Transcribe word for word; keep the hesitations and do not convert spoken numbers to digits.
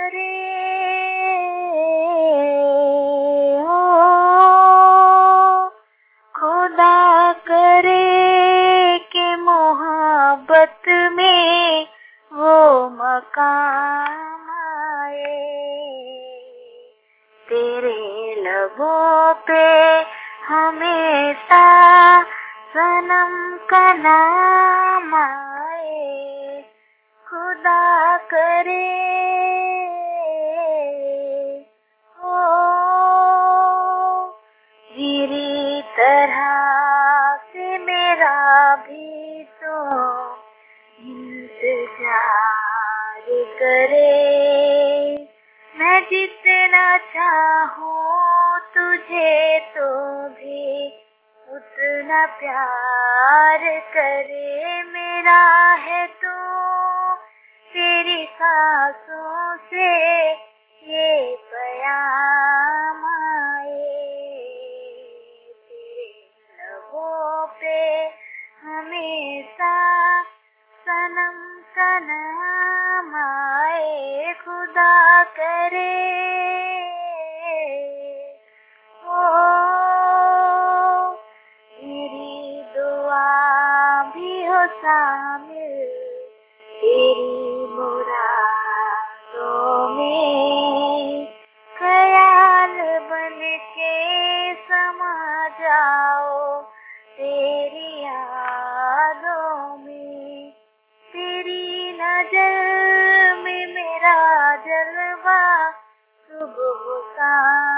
करे हो, खुदा करे कि मोहब्बत में वो मकाम आए, तेरे लबों पे हमेशा सनम का नाम आए, खुदा करे हो, तेरी तरह से मेरा भी तो इंतजार करे, मैं जितना चाहूँ तुझे तो भी उतना प्यार करे, मेरा है तू तेरी सांसों से ये पैगाम आए, तेरे लबों पे हमेशा सनम का नाम आए, खुदा करे ओ, तेरी दुआ भी हो शामिल तेरी मुरादों में, ख्याल बन के समा जाओ तेरी यादों में, तेरी नजर में मेरा जलवा सुबह शाम